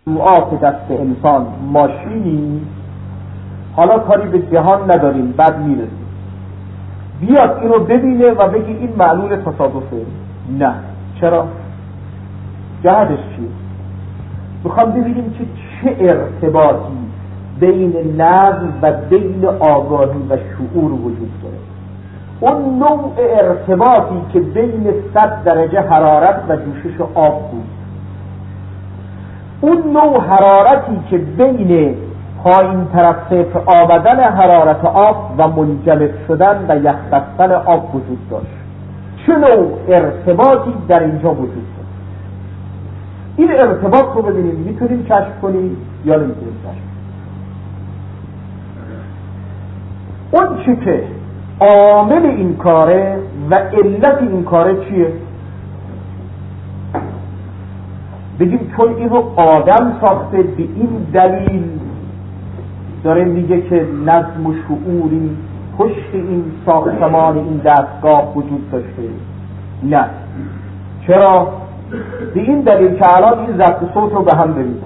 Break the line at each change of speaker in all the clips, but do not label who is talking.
مصنوعات دست انسان ماشینی، حالا کاری به جهان نداریم، بعد میرسیم بیاد اینو ببینه و بگی این معلول تصادفه. نه. چرا؟ جهتش چیه؟ میخوام ببینیم که چه ارتباطی بین نظم و بین آگاهی و شعور وجود داره. اون نوع ارتباطی که بین 100 درجه حرارت و جوشش آب بود، اون نوع حرارتی که بین پایین طرف صفر آمدن حرارت آب و منجمد شدن و یخ بستن آب وجود داشت، چه نوع ارتباطی در اینجا وجود داشت. این ارتباط رو ببینیم میتونیم کشف کنیم یا نمیتونیم کشف کنیم. اون چی که عامل این کاره و علت این کاره چیه؟ بگیم چون اینو آدم ساخته، به این دلیل داره میگه که نظم و شعوری پشت این ساختمان این دستگاه وجود داشته. نه. چرا؟ به این دلیل که الان این ضبط صوت رو به هم بریزن،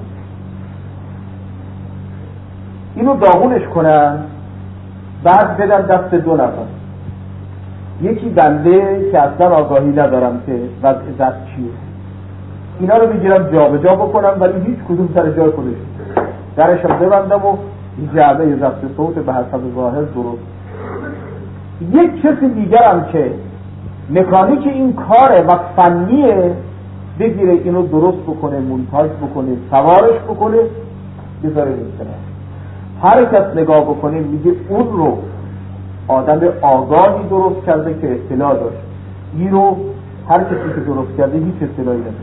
اینو داغونش کنن، بعد بدن دست دو نفر، یکی بنده که اصلا آگاهی ندارم که وضع ضبط چیه، اینا رو بگیرم جا به جا بکنم ولی هیچ کدوم سر جای خودش، درشم ببندم و این جعبه ضبط صوت به حسب ظاهر درست. یک کسی دیگرم که مکانیک این کاره و فنیه بگیره اینو درست بکنه، مونتاژ بکنه، سوارش بکنه، بذاره میکنه. هر کس نگاه بکنه میگه اون رو آدم آگاهی درست کرده که اطلاع داشت، این رو هر کسی که درست کرده هیچ اطلاعی نداره.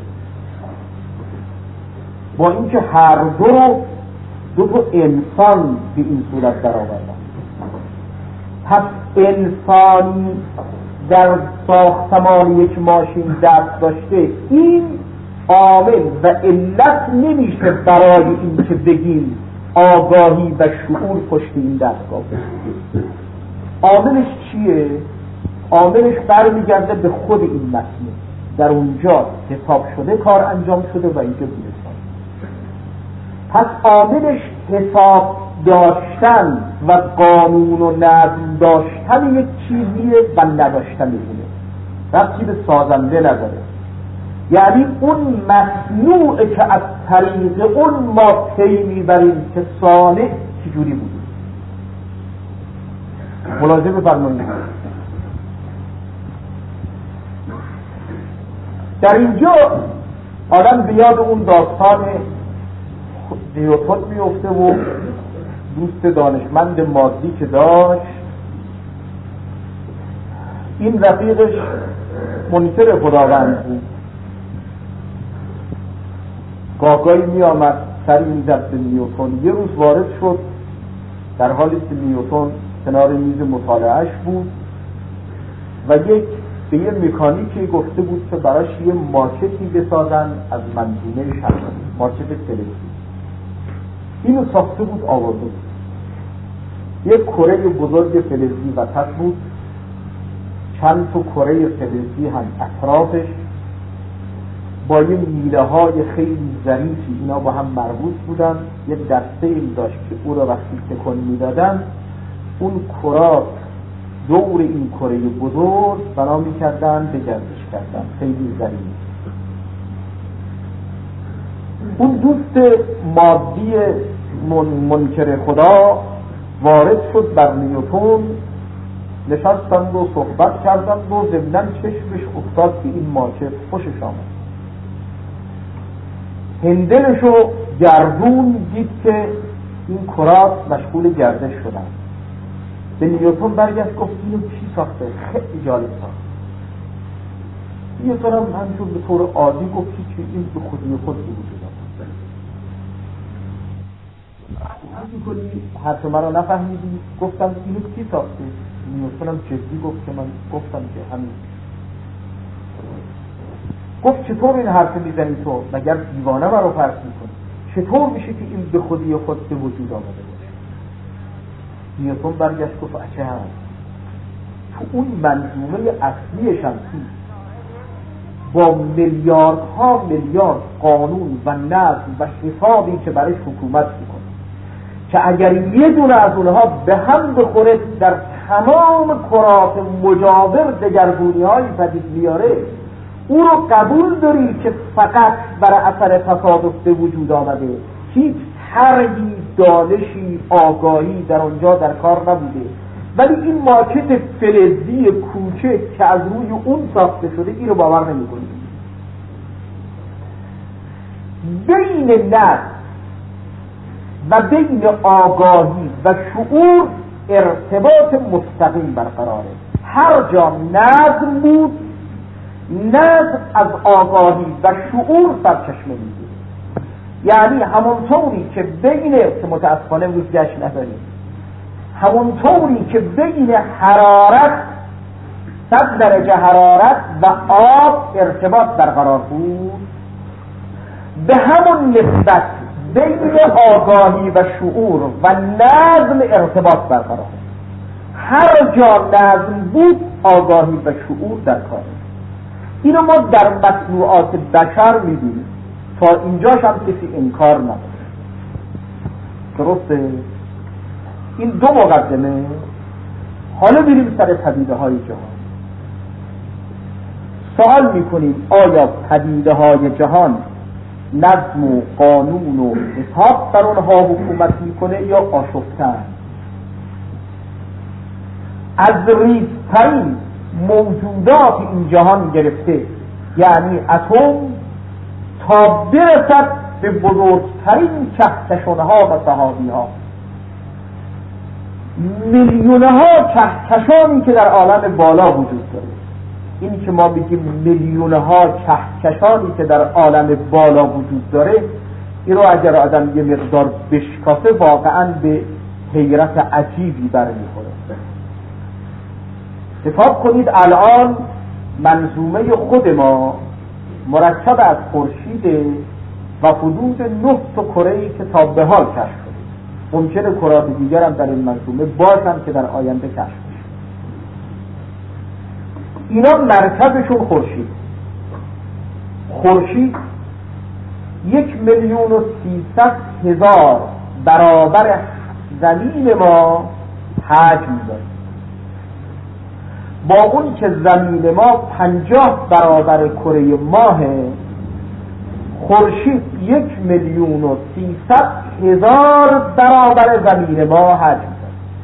با اینکه هر دو تا انسان به این صورت در آوردن. پس انسانی در ساختمان یک ماشین دست داشته، این عامل و علت نمیشه برای این که بگیم آگاهی و شعور پشت این دستگاه. عاملش چیه؟ عاملش برمیگرده به خود این متن، در اونجا حساب شده کار انجام شده و اینجا بوده. پس عاملش حساب داشتن و قانون و نظم داشتن یک چیزیه و نداشتن اینه، ربطی به سازنده نداره. یعنی اون مصنوعه که از طریق اون ما پی میبریم که صانع چجوری بوده. ملاحظه بفرمایید در اینجا آدم به یاد اون داستان نیوتن میفته و دوست دانشمند مادی که داشت، این رفیقش منکر خداوند بود، گاهی می آمد سری میزد به نیوتن. یه روز وارد شد در حالی که نیوتن کنار میز مطالعهش بود و به یه مکانیکی گفته بود که براش یه ماکتی بسازن از منظومه شمسی، ماکت فلزی. اینو ساخته بود، آورده بود. یک کره بزرگ فلزی وسط بود، چند تا کره فلزی هم اطرافش با یه میله های خیلی ظریفی، اینا با هم مربوط بودن. یه دسته این داشت که او را وقتی تکون میدادن اون کرات دور این کره بزرگ بنا میکردن به گردش کردن، خیلی ظریف. اون دوست مادی منکر خدا وارد شد بر نیوتن، نشستند و صحبت کردند و ضمناً چشمش افتاد که این ماکت خوشش آمد. هندلشو گردون دید که این کرات مشغول گردش شدن. به نیوتن برگشت گفت اینو کی ساخته؟ خیلی جالب ساخت. نیوتن هم همینجور به طور عادی گفت که این به خودی خود بود. میکنی حرف من رو نفهمیدی؟ گفتم اینو کی ساخته؟ نیوتن هم جدی گفت که من گفتم که همین. گفت چطور این حرف میزنی تو؟ مگر دیوانه من رو فرض میکنی؟ چطور میشه که این به خودی خود به وجود آمده باشه؟ نیوتن برگشت گفت اچه هم تو اون منظومه اصلی شمسی با میلیاردها میلیارد قانون و نظم و حسابی که برای حکومت میکنه که اگر یه دونه از اونها به هم بخوره در تمام کرات مجاور دگرگونی‌های پدید میاره، او رو قبول داری که فقط برای اثر تصادف به وجود آمده، هیچ طرحی، دانشی، آگاهی در آنجا در کار نبوده، ولی این ماکت فلزی کوچک که از روی اون ساخته شده این رو باور نمی‌کنی. بین نظم و بین آگاهی و شعور ارتباط مستقیم برقراره. هر جا نظم بود، نظم از آگاهی و شعور سرچشمه میگیره. یعنی همونطوری که بین، که متاسفانه امروز جشن نداریم، همونطوری که بین حرارت 100 درجه حرارت و آب ارتباط برقرار بود، به همون نسبت بین آگاهی و شعور و نظم ارتباط برقرار. هر جا نظم بود آگاهی و شعور در کاره. اینو ما در مصنوعات بشر می‌بینیم، تا اینجاش هم کسی انکار نداره. درسته؟ این دو مقدمه. حالا بریم سر پدیده‌های جهان. سوال می‌کنیم آیا پدیده‌های جهان نظم و قانون و حساب بر اونها حکومت میکنه یا آشفتن؟ از ریزترین موجودات این جهان گرفته، یعنی اتم، تا برسد به بزرگترین کهکشان‌ها و سحابی‌ها، میلیون‌ها کهکشانی که در عالم بالا وجود داره. این که ما بگیم میلیون‌ها کهکشانی که در عالم بالا وجود داره، این رو اگر آدم یه مقدار بشکافه واقعاً به حیرت عجیبی برمیخوره. حساب کنید الان منظومه خود ما مرکب از خورشید و حدود 9 تا کره‌ای که تا به حال کشف شده. ممکنه کرات دیگر هم در این منظومه باشن که در آینده کشف بشن. اینا مرکزشون خورشید. خورشید 1,300,000 برابر زمین ما حجم داره. با اون که زمین ما 50 برابر کره ماهه، خورشید 1,300,000 برابر زمین ما حجم داره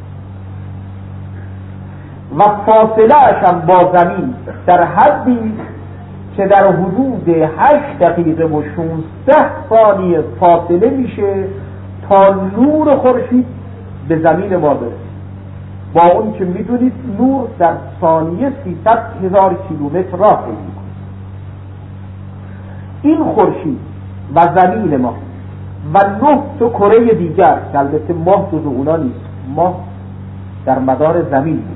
و فاصله اشم با زمین در حدی که در حدود 8 دقیقه و 16 ثانیه فاصله میشه تا نور خورشید به زمین ما برسه. با اون که میدونید نور در ثانیه 300,000 کیلومتر راه پیدا میکنه. این خورشید و زمین ما و 9 تا کره دیگر که البته ماه جزو اونا نیست، ماه در مدار زمین میده،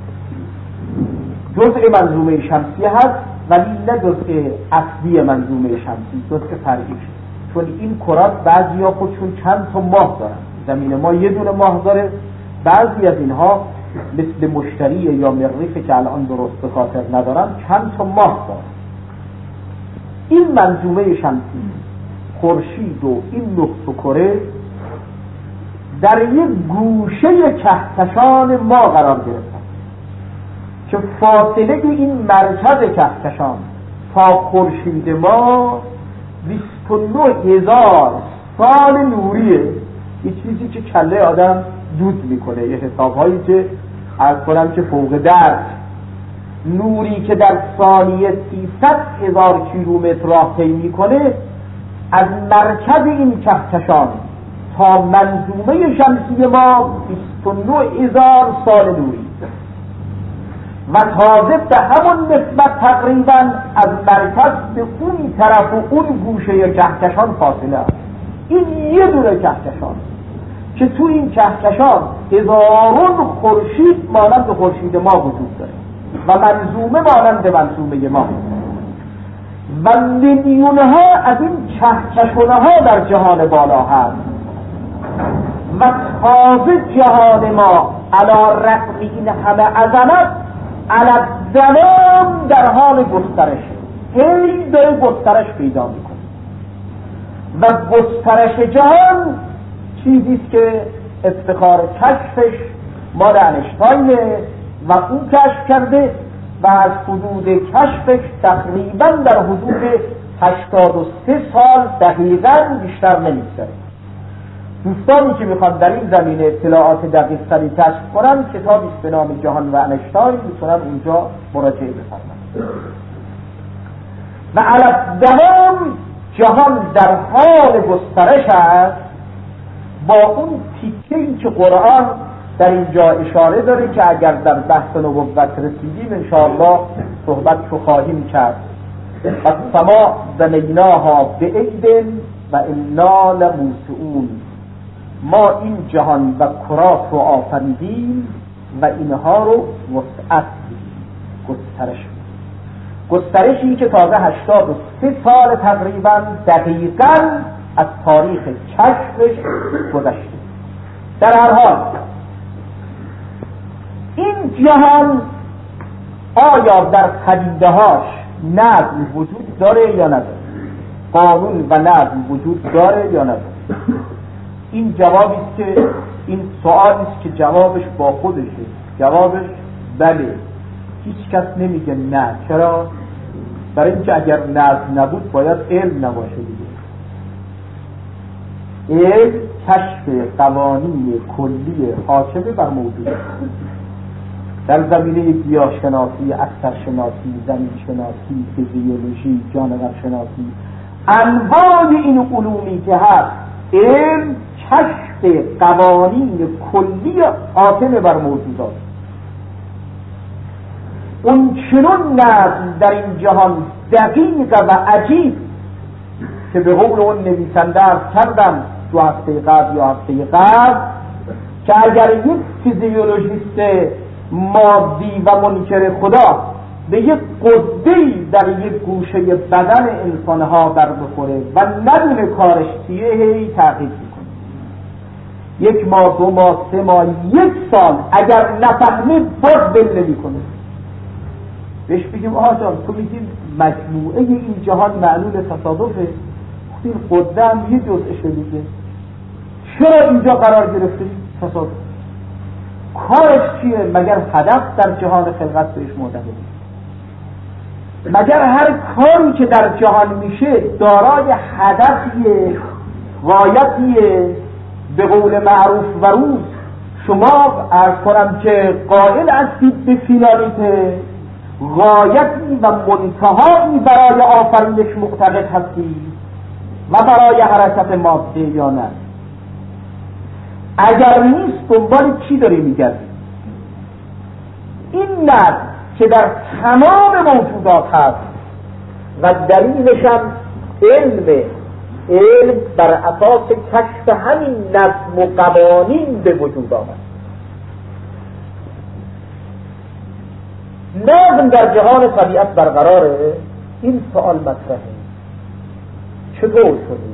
جزء منظومه شمسی هست ولی نه جزء اصلی منظومه شمسی، جزء فرعی شد. چون این کرات بعضیا خودشون چند تا ماه دارن. زمین ما یه دونه ماه داره، بعضی از اینها مثل مشتری یا مریخ که الان درست به خاطر ندارن چند تا ماه دارن. این منظومه شمسی، خورشید و این 9 تا کره در یک گوشه کهکشان ما قرار گرفتن که فاصله این مرکز کهکشان تا خورشید ما 29,000 سال نوریه. یه چیزی که کله آدم دود میکنه، یه حسابهایی که از کنم که فوق درک. نوری که در ثانیه 300,000 کیلومتر راه طی میکنه از مرکز این کهکشان تا منظومه شمسی ما 29,000 سال نوری و تازه به همون نسبت تقریبا از مرکز به اون طرف و اون گوشه کهکشان فاصله است. این یه دونه کهکشان که تو این کهکشان هزارون خورشید مانند خورشید ما وجود داره و منظومه مانند منظومه ما و میلیونها از این کهکشان‌ها در جهان بالا هست و تازه جهان ما علی رغم این همه عظمت علی الدوام در حال گسترشه. هی داره گسترش پیدا میکنه و گسترش جهان چیزیست که افتخار کشفش مال اینشتاینه و او کشف کرده و از حدود کشفش تقریبا در حدود 83 سال دقیقاً بیشتر نمی‌گذره. دوستانی که میخوان در این زمینه اطلاعات دقیق تری کشف کنن کتابی است به نام جهان و اینشتاین میتونن اونجا مراجعه بفرمایند. و علی دوام جهان در حال گسترش است با اون تیکه‌ای که قرآن در اینجا اشاره داره که اگر در بحث نبوت رسیدیم انشاءالله صحبت رو خواهیم کرد. السماء بنیناها بعید و انا لموسعون، ما این جهان و کرات رو آفریدیم و اینها رو وسعت دیدیم، گسترشی که تازه 83 سال تقریبا دقیقاً از تاریخ کشفش گذشته. در هر حال این جهان آیا در پدیده‌هاش نظم وجود داره یا نداره؟ قانون و نظم وجود داره یا نداره؟ این جوابی است که این سوالی است که جوابش با خودشه. جوابش بله. هیچ کس نمیگه نه. چرا؟ برای اینکه اگر نظم نبود باید علم نباشه دیگه. علم کشف قوانین کلی حاکمه بر موجودات در زمینه گیاهشناسی، اخترشناسی، زمینشناسی، فیزیولوژی، جانورشناسی، انواع این علومی که هست، علم کشف قوانین کلی حاکمه بر موجودات. اون چنون نظم در این جهان دقیق و عجیب که به قول اون نویسنده عرض کردم 2 هفته قبل یا هفته قبل که اگر یک فیزیولوژیست مادی و منکر خدا به یک قده‌ای در یک گوشه بدن انسانها بر بخوره و ندونه کارش چیه، هی تحقیق میکنه. 1 ماه 2 ماه 3 ماه 1 سال اگر نفهمید باز بل نمیکنه. بهش بگیم آها جان تو میگی مجموعه این جهان معلول تصادفه، این قده هم یه جزءشه دیگه، چرا اینجا قرار گرفته تصادف؟ کارش چیه؟ مگر هدف در جهان خلقت بهش معتقده؟ مگر هر کاری که در جهان میشه دارای هدفیه، غایتیه؟ به قول معروف و روز شما عرض کنم که قائل هستید به فینالیته، غایتی و منتهایی برای آفرینش معتقد هستید و برای حرکت ماده یا نه؟ اگر نیست دنبال چی داری میگردی؟ این نظم که در تمام موجودات هست و دلیلش هم علم بر اساس کشف همین نظم و قوانین به وجود آمد. نظم در جهان طبیعت برقراره؟ این سوال مطرحه. چطور شده؟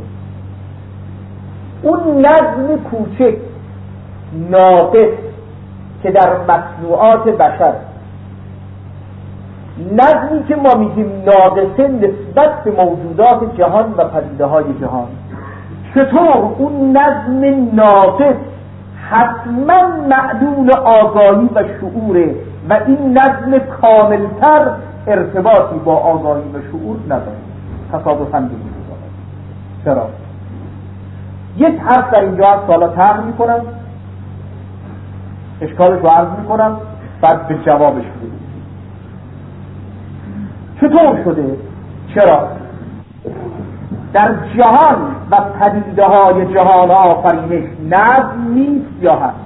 اون نظم کوچک ناقص که در مصنوعات بشر، نظمی که ما میگیم ناقصه نسبت به موجودات جهان و پدیده های جهان، چطور اون نظم ناقص حتما معلول آگاهی و شعوره و این نظم کاملتر ارتباطی با آگاهی و شعور نداره؟ تصادفاً بگیم چرا؟ یک حرف در اینجا از سالا طرح میکنم، اشکالش رو عرض میکنم، بعد به جوابش بدیم. چطور شده؟ چرا؟ در جهان و پدیده های جهان آفرینش نظم نیست یا هست؟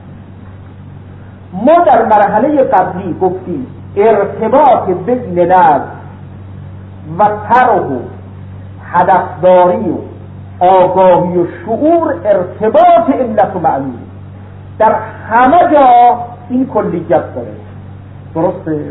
ما در مرحله قبلی گفتیم ارتباط بین نظم و طرح و هدفداری و آگاهی و شعور ارتباط علت و معلول در همه جا این کلیت داره. درسته؟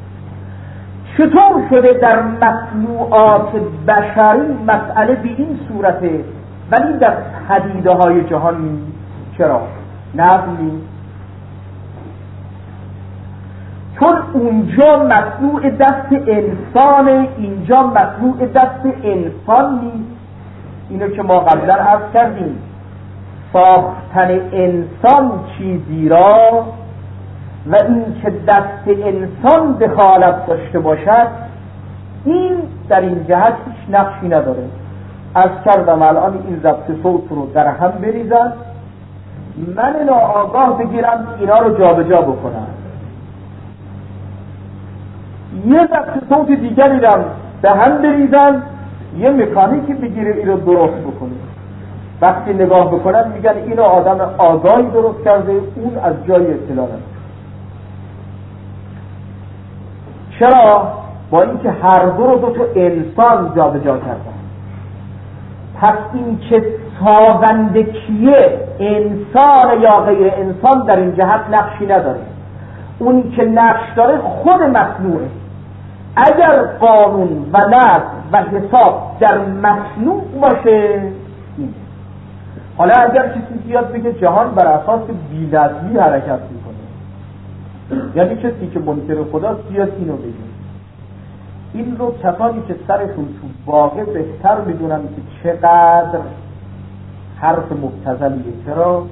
چطور شده در مصنوعات بشری مسئله به این صورته ولی در پدیده های جهان نیست؟ چرا؟ نظم نیست؟ چون اونجا مصنوع دست انسانه، اینجا مصنوع دست انسان نیست. اینو که ما قبلا عرض کردیم، ساختن انسان چیزی را و این که دست انسان دخالت داشته باشد، این در این جهت هیچ نقشی نداره. عرض کردم الان این ضبط صوت رو در هم بریزن، من ناآگاه بگیرم اینا رو جابجا بکنم، یه ضبط صوت دیگری رو به هم بریزن، یه مکانیکی بگیره این رو درست بکنه. وقتی نگاه بکنن میگن اینو آدم آگاهی درست کرده، اون از جای اطلاع نداره. چرا؟ با اینکه هر دو تا انسان جابجا کردن. پس این که سازنده کیه، انسان یا غیر انسان، در این جهت نقشی نداره. اون که نقش داره خود مصنوعه. اگر قانون و نظم و حساب در مصنوع باشه، حالا اگر کسی بیاد بگه جهان بر اساس بی‌نظمی حرکت میکنه، یعنی کسی که منکر خداست بیاد اینو بگه، این رو کسانی که سرشون تو واقع بهتر میدونن که چقدر حرف مبتذلیه. چرا؟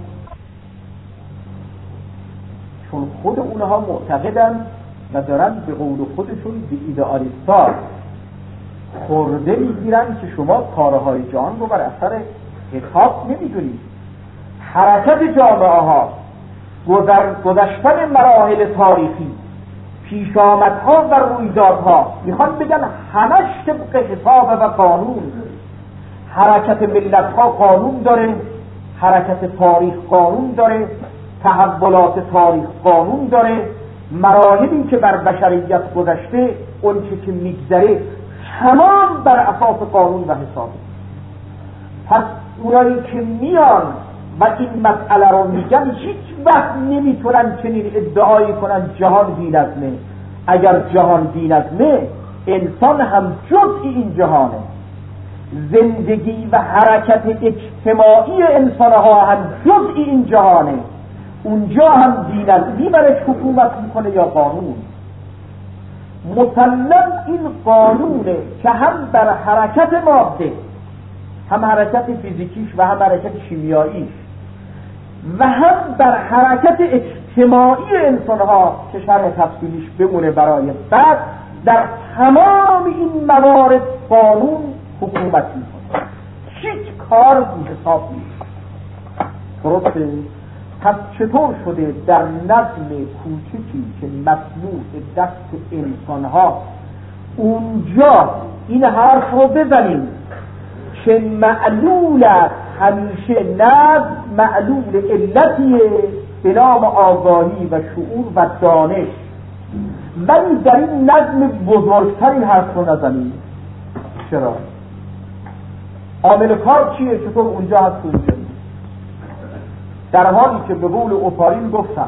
چون خود اونها معتقدن و دارن به قول خودشون به ایدئالیست‌ها خورده میگیرن که شما کارهای جهان رو بر اثر حساب نمیدونید. حرکت جامعه ها، گذشتن مراحل تاریخی، پیش آمدها و رویدادها، میخوان بگن همش طبق حساب و قانون. حرکت ملت ها قانون داره، حرکت تاریخ قانون داره، تحولات تاریخ قانون داره، مراحلی که بر بشریت گذشته، اون که میگذره، تمام بر اساس قانون و حسابه. پس اونایی که میان و این مسئله رو میگن هیچ وقت نمیتونن چنین ادعایی کنن جهان بی‌نظمه. اگر جهان بی‌نظمه، انسان هم جزئی این جهانه. زندگی و حرکت اجتماعی انسانها هم جزئی این جهانه. اونجا هم بی‌نظمی برش حکومت میکنه یا قانون. مسلم این قانونه که هم بر حرکت ماده، هم حرکت فیزیکیش و هم حرکت شیمیاییش، و هم بر حرکت اجتماعی انسانها که شرح تفصیلیش بمونه برای بعد، در تمام این موارد قانون حکومت میکنه. هیچ کار بی حساب نیست. درسته؟ پس چطور شده در نظم کوچکی که مصنوع دست انسانها، اونجا این حرف رو بزنیم که معلول است، همیشه نظم معلول علتیه به نام آگاهی و شعور و دانش، ولی در این نظم بزرگتر این حرف رو نزنیم. چرا؟ عامل کار چیه؟ چطور اونجا هست اونجا؟ در حالی که به قول اوپارین گفتم،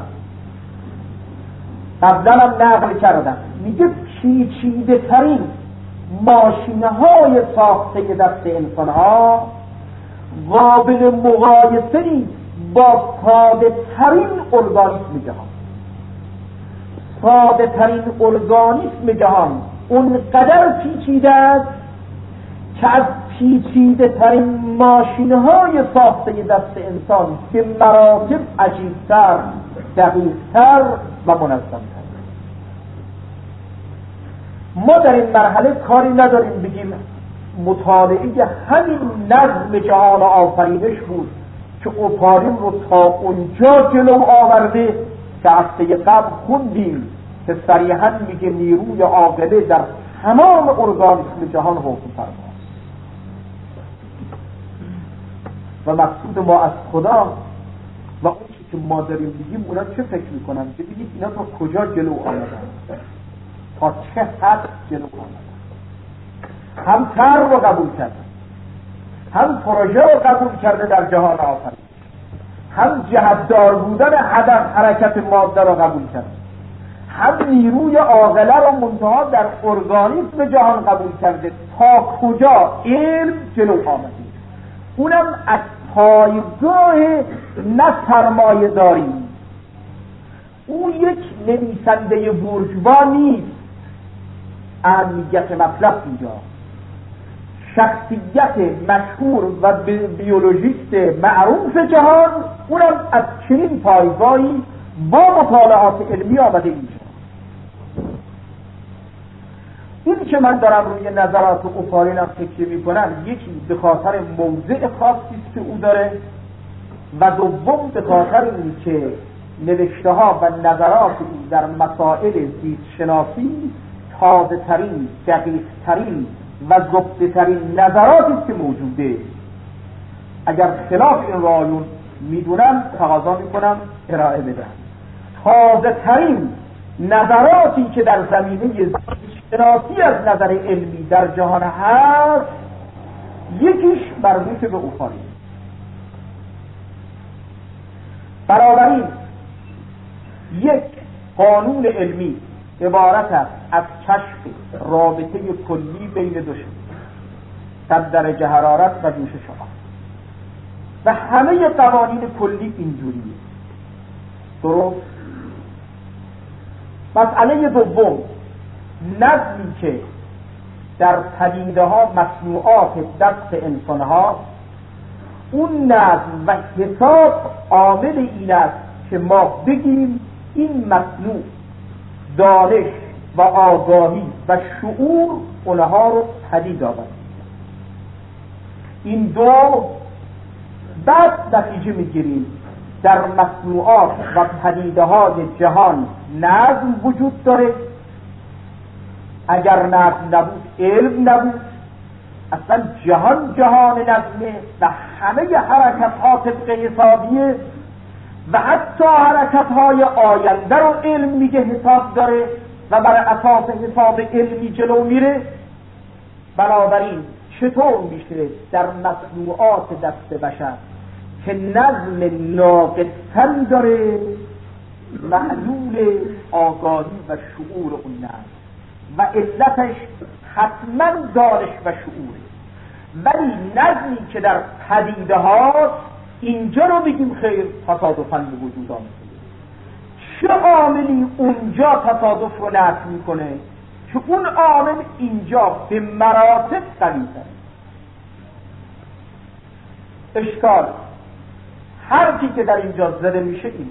قبلا هم نقل کردم، میگه پیچیده ترین ماشین‌های ساخته دست انسان‌ها قابل مقایسه نیست با ساده ترین ارگانیسم جهان. ساده ترین ارگانیسم جهان اونقدر پیچیده است که از پیچیده ترین ماشین‌های ساخته دست انسان به مراتب عجیب‌تر، دقیق‌تر و منظم‌تر. ما در این مرحله کاری نداریم بگیم مطالعه همین نظم جهان آفرینش بود که اوپارین رو تا اونجا جلو آورده که هفته قبل خوندیم که صریحاً میگه نیروی عاقله در تمام ارگانیسم جهان حکم فرماست. و مقصود ما از خدا و اون که ما داریم بگیم، اونا چه فکر میکنن که بگید اینا تا کجا جلو آمدن، تا چه حد جلو آمدن. هم طرح رو قبول کرده، هم پروژه رو قبول کرده در جهان آفرینش، هم جهتدار بودن هدف حرکت ماده رو قبول کرده، هم نیروی عاقله رو منتها در ارگانیسم جهان قبول کرده. تا کجا علم جلو آمده، اونم از پایگاه نه سرمایه داری، او یک نویسنده بورژوا نیست. اهمیت مطلب اینجا شخصیت مشهور و بیولوژیست معروف جهان، اونم از چنین پایگاهی با مطالعات علمی آمده اینجا. این که من دارم روی نظرات اوپارینم تکیه میکنم، یکی به خاطر موضع خاصی که او داره و دوم به خاطر این که نوشته ها و نظرات او در مسائل زیست شناسی تازه ترین، دقیق ترین و زبده ترین نظراتی که موجوده. اگر خلاف این رایون میدونم تقاضا میکنم ارائه بدم. تازه ترین نظراتی که در زمینه شناسی از نظر علمی در جهان هست، یکیش مربوط به اوپارین. بنابراین یک قانون علمی عبارت است از کشف رابطه کلی بین دو شیء در درجه حرارت و جوشش آب و همه قوانین کلی اینجوریه. درست؟ مسئله دوم، نظمی که در پدیده ها مصنوعات دست انسان ها، اون نظم و حساب عامل این است که ما بگیم این مصنوع دانش و آگاهی و شعور اونها رو پدید آورد. این دو بعد نتیجه میگیریم در مصنوعات و پدیده های جهان نظم وجود داره. اگر نظم نبود علم نبود، اصلا جهان نظمه و همه حرکت ها طبق حسابیه و حتی حرکت های آینده رو علم میگه حساب داره و بر اساس حساب علمی جلو میره. بنابراین چطور میشه در مصنوعات دست بشر که نظم ناقصتری داره معلول آگاهی و شعور اون نظم و علتش حتما دانش و شعوره، ولی نظمی که در پدیده هاست اینجا رو بگیم خیر تصادفاً به وجود آمده. چه عاملی اونجا تصادف رو نفی میکنه که اون عامل اینجا به مراتب قوی‌تره؟ اشکال حرفی که در اینجا زده میشه اینه،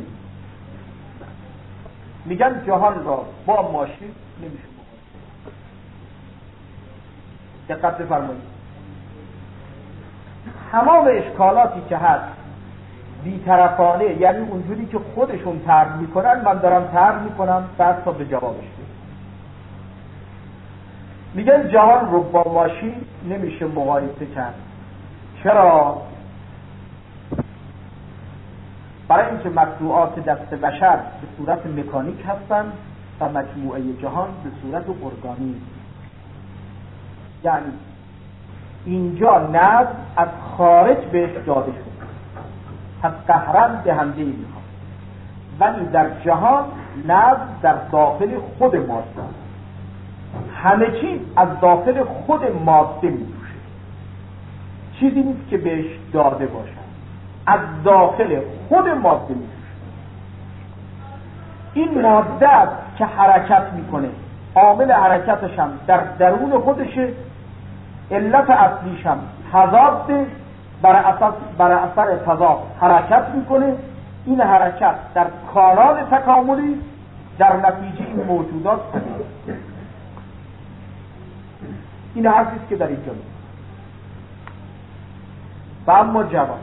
میگن جهان را با ماشین نمیشه مقایسه. دقت بفرمایید، تمام اشکالاتی که هست بی‌طرفانه، یعنی اونجوری که خودشون طرح میکنن من دارم طرح میکنم بعد تا به جوابش برسیم. میگن جهان رو با ماشین نمیشه مقایسه کرد. چرا؟ برای اینکه مصنوعات دست بشر به صورت مکانیک هستن و مجموعه جهان به صورت ارگانیک. یعنی اینجا نظم از خارج بهش داده شد، پس قهرن دهنده میخواد، ولی در جهان نظم در داخل خود ماده، همه چیز از داخل خود ماده میجوشه، چیزی نیست که بهش داده باشد، از داخل خود ماده میجوشه. این ماده است که حرکت میکنه، عامل حرکتش هم در درون خودشه، علت اصلیش هم تضاد، بر اثر تضاد حرکت میکنه. این حرکت در کانال تکاملی در نتیجه این موجودات پدید. این حرفیست که در اینجا میگه. و اما جواب،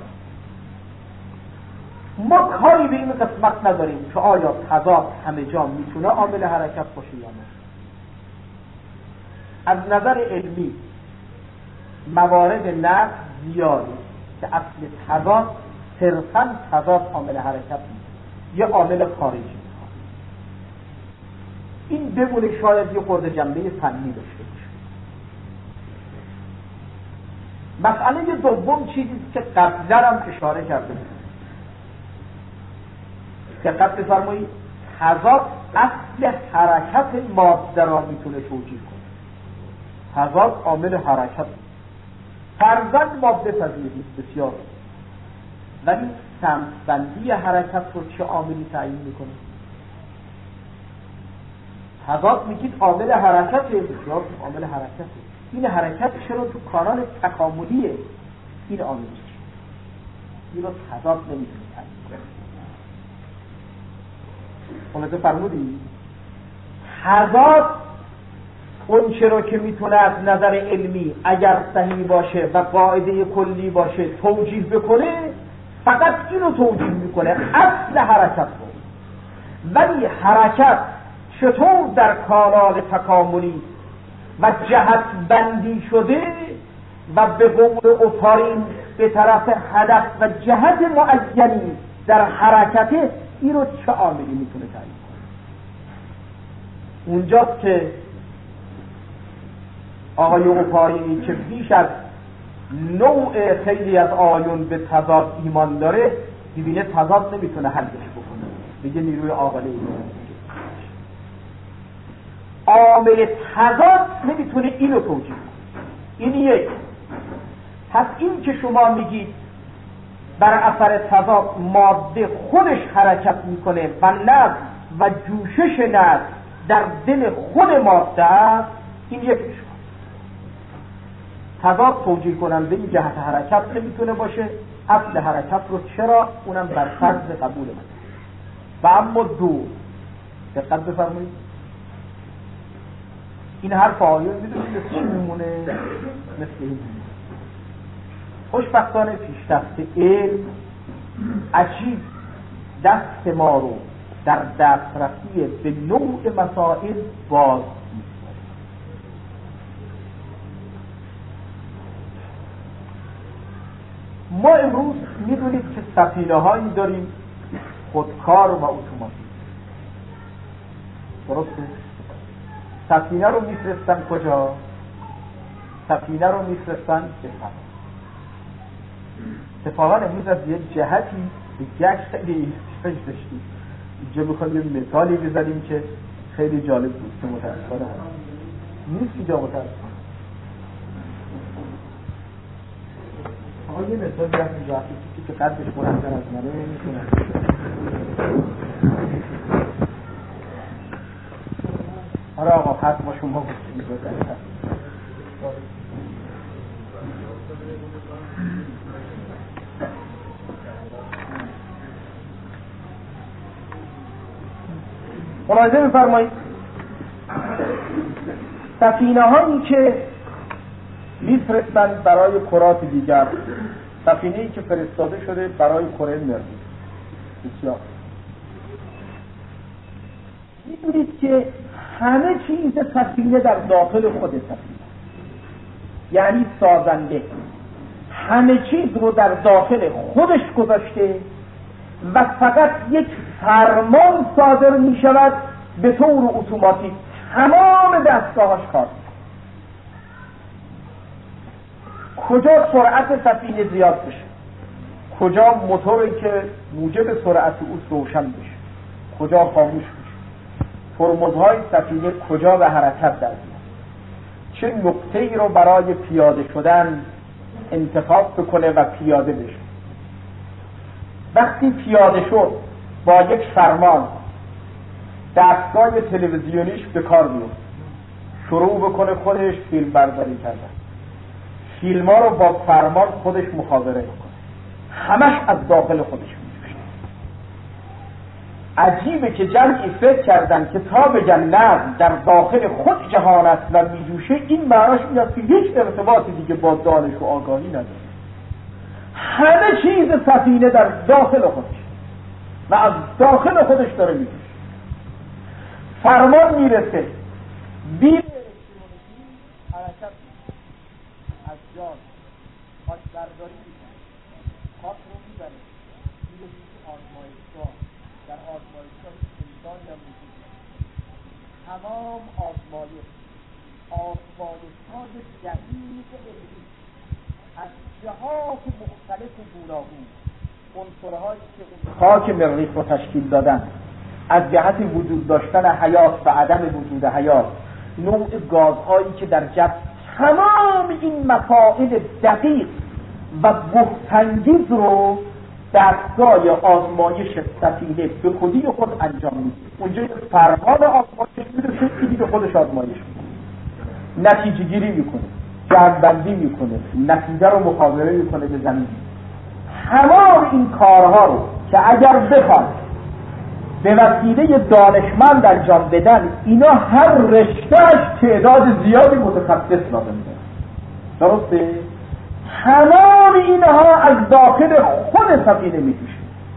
ما کاری به این قسمت نداریم که آیا تضاد همه جا میتونه عامل حرکت باشه یا نه. از نظر علمی موارد نقص زیاده که اصل تضاد صرفاً تضاد عامل حرکت نیست، یه عامل خارجی میخواد. این بمونه شاید یه خورده جنبه فنی داشته باشه. مسئله دوم چیزیست که قبلا هم اشاره کرده بود. دقت بفرمایید، تضاد اصل حرکت ماده را میتونه توجیه کنه. تضاد عامل حرکت، فرضاً ما بپذیریم بسیار، ولی سمت‌بندی حرکت رو چه عاملی تعیین میکنه؟ تضاد میگید عامل حرکته، بسیار عامل حرکته. این حرکت چرا تو کانال تکاملیه؟ این عامل چیه؟ این رو تضاد نمیتونید تعریف کنید. خلاصه فرمودید تضاد اون چرا که میتونه از نظر علمی اگر صحیح باشه و قاعده کلی باشه توجیه بکنه، فقط اینو توجیه میکنه، اصل حرکت رو. ولی حرکت چطور در کانال تکاملی و جهت بندی شده و به قول اوپارین به طرف هدف و جهت معینی در حرکت، این رو چه عاملی میتونه تعیین کنه؟ اونجاست که آقای اوپارینی که بیش از نوع خیلی از آیون به تضاد ایمان داره، ببینه تضاد نمیتونه حلش بکنه، دیگه نیروی عاقله عامل تضاد نمیتونه اینو توجیه کنه. این یک. پس این که شما میگید بر اثر تضاد ماده خودش حرکت میکنه و نظم و جوشش نظم در دل خود ماده است، این یک شما. تضاد توجیه کننده این جهت حرکت نمیتونه باشه. اصل حرکت رو چرا؟ اونم بر فرض قبول من. و اما دو، دقت بفرمایید، این حرف آیون میدونید چی میمونه؟ مثل این خوشبختانه پیشرفت علم عجیب دست ما رو در دسترسی به نوع مسائل باز می‌کنه. ما امروز میدونید که سفینه هایی داریم خودکار و اتوماتیک. درسته؟ سفینه رو میفرستن کجا؟ سفینه رو میفرستن به سفر. اتفاقا امروز از یک جهتی به گشت خیلی احتیاج داشتیم. اینجا میخوایم یه مثالی بزنیم که خیلی جالب بود که متاسفانه نیست اینجا متاسفانه. آقا یه مثالی هست اینجا که قدرش بلندتر از منه میتونم. آره آقا حد با شما بسید بزنید. ملاحظه می‌فرمایید سفینه هایی که میفرستند برای کرات دیگر، سفینه‌ای که فرستاده شده برای کره مریخ، بسیار می‌دونید که همه چیز سفینه در داخل خود سفینه، یعنی سازنده همه چیز رو در داخل خودش گذاشته و فقط یک فرمان صادر می شود به طور اتوماتیک تمام دستگاهاش کار می‌کنه. کجا سرعت سفینه زیاد بشه، کجا موتوری که موجب سرعت او روشن بشه، کجا خاموش بشه، ترمزهای سفینه کجا به حرکت در بیاد، چه نقطه‌ای رو برای پیاده شدن انتخاب بکنه و پیاده بشه. وقتی پیاده شد با یک فرمان دستگاه تلویزیونیش به کار بیاد، شروع بکنه خودش فیلم برداری کردن، فیلم ها رو با فرمان خودش مخابره بکنه، همش از داخل خودش میجوشه. عجیبه که جمعی فکر کردن که تا بگن نظم در داخل خود جهان است و میجوشه، این معناش این است که هیچ ارتباطی دیگه با دانش و آگاهی نداره. همه چیز سفینه در داخل خودش و از داخل خودش داره میجوشه. فرمان میرسه، بیل الکترونیکی حرکت میکنه، از جان خاک برداری میکنه، خاک رو میبره میره تو آزمایشگاه. در آزمایشگاه انسانی هم وجود داره. تمام آزمایش‌های دقیق علمی از جهات مختلف و گوناگون، عنصرهایی که خاک مریخ رو تشکیل دادن، از جهت وجود داشتن حیات و عدم وجود حیات، نوع گازهایی که در جو، تمام این مسائل دقیق و بحث‌انگیز رو دستگاه آزمایش سفینه به خودی خود انجام میده. اونجا فرمان آزمایش میرسه، این به خودش آزمایش میده، نتیجه گیری میکنه، جمع‌بندی میکنه، نتیجه رو مخابره میکنه به زمین. همه این کارها رو که اگر بخواد به وسیله دانشمند انجام بدن، اینا هر رشتهش تعداد زیادی متخصص لازم داره. درسته؟ همه اینها از داخل خود سفینه میکشه.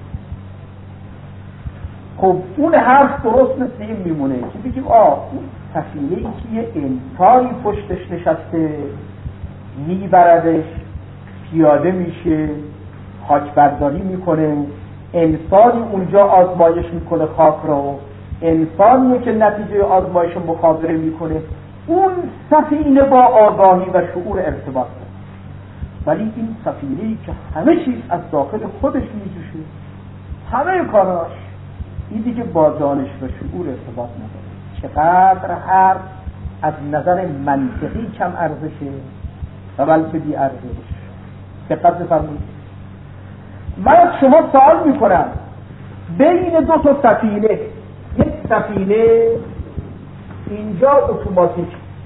خب اون حرف درست مثل این میمونه که بگیم اون سفینه ای که یه انسانی پشتش نشسته، میبردش، پیاده میشه، خاک برداری میکنه، انسانی اونجا آزمایش میکنه خاک رو، انسانیه که نتیجه آزمایش مخابره میکنه. اون سفینه با آگاهی و شعور ارتباط داره. ولی این سفینه‌ای که همه چیز از داخل خودش میجوشه، همه کاراش، این دیگه با دانش و شعور ارتباط نداره. چقدر حرف از نظر منطقی کم ارزشه و بلکه بی ارزش. دقت بفرمایید. من از شما سوال میکنم، بین دو تا سفینه، یک سفینه اینجا اتوماتیک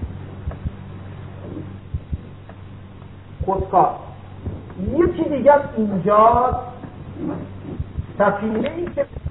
خودکار، یکی دیگر اینجا سفینه ای که